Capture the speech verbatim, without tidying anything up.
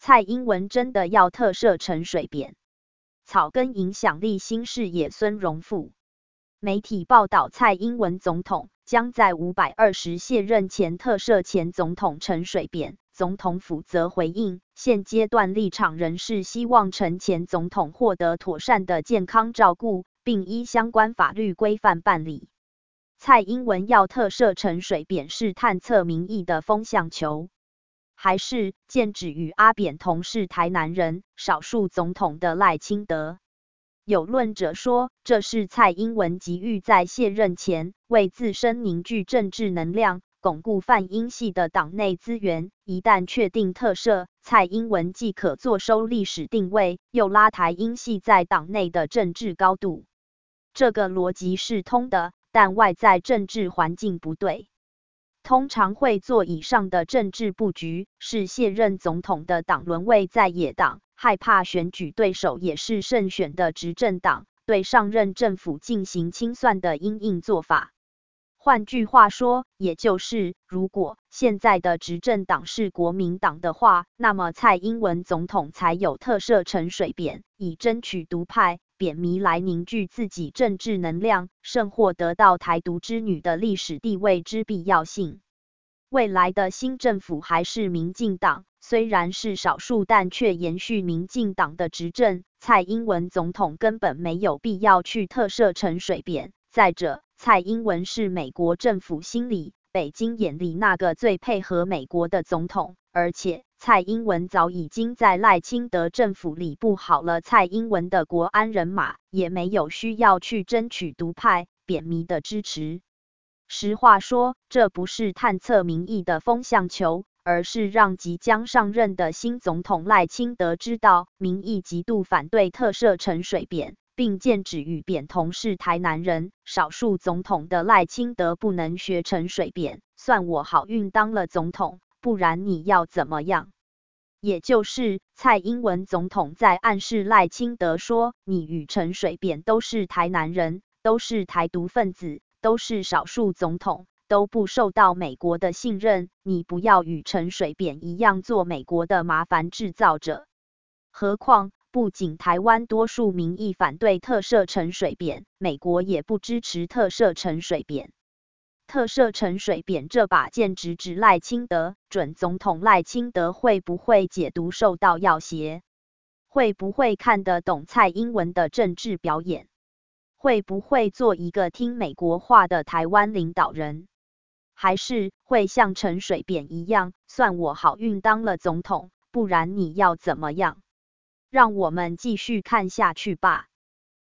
蔡英文真的要特赦陈水扁？草根影响力新视野孙荣富。媒体报道，蔡英文总统将在五百二十卸任前特赦前总统陈水扁。总统府则回应，现阶段立场仍是希望陈前总统获得妥善的健康照顾，并依相关法律规范办理。蔡英文要特赦陈水扁是探测民意的风向球，还是剑指与阿扁同是台南人、少数总统的赖清德？有论者说，这是蔡英文急于在卸任前为自身凝聚政治能量，巩固泛英系的党内资源。一旦确定特赦，蔡英文既可坐收历史定位，又拉抬英系在党内的政治高度。这个逻辑是通的，但外在政治环境不对。通常会做以上的政治布局，是卸任总统的党沦为在野党，害怕选举对手也是胜选的执政党，对上任政府进行清算的因应做法。换句话说，也就是如果现在的执政党是国民党的话，那么蔡英文总统才有特赦陈水扁，以争取独派扁迷来凝聚自己政治能量，甚或得到台独之女的历史地位之必要性。未来的新政府还是民进党，虽然是少数，但却延续民进党的执政。蔡英文总统根本没有必要去特赦陈水扁。再者，蔡英文是美国政府心里、北京眼里那个最配合美国的总统，而且蔡英文早已经在赖清德政府里布好了蔡英文的国安人马，也没有需要去争取独派扁迷的支持。实话说，这不是探测民意的风向球，而是让即将上任的新总统赖清德知道，民意极度反对特赦陈水扁，并剑指与扁同是台南人、少数总统的赖清德不能学陈水扁，算我好运当了总统，不然你要怎么样？也就是蔡英文总统在暗示赖清德说，你与陈水扁都是台南人，都是台独分子，都是少数总统，都不受到美国的信任，你不要与陈水扁一样做美国的麻烦制造者。何况不仅台湾多数民意反对特赦陈水扁，美国也不支持特赦陈水扁。特赦陈水扁这把剑直指赖清德，准总统赖清德会不会解读受到要挟？会不会看得懂蔡英文的政治表演？会不会做一个听美国话的台湾领导人？还是会像陈水扁一样，算我好运当了总统，不然你要怎么样？让我们继续看下去吧。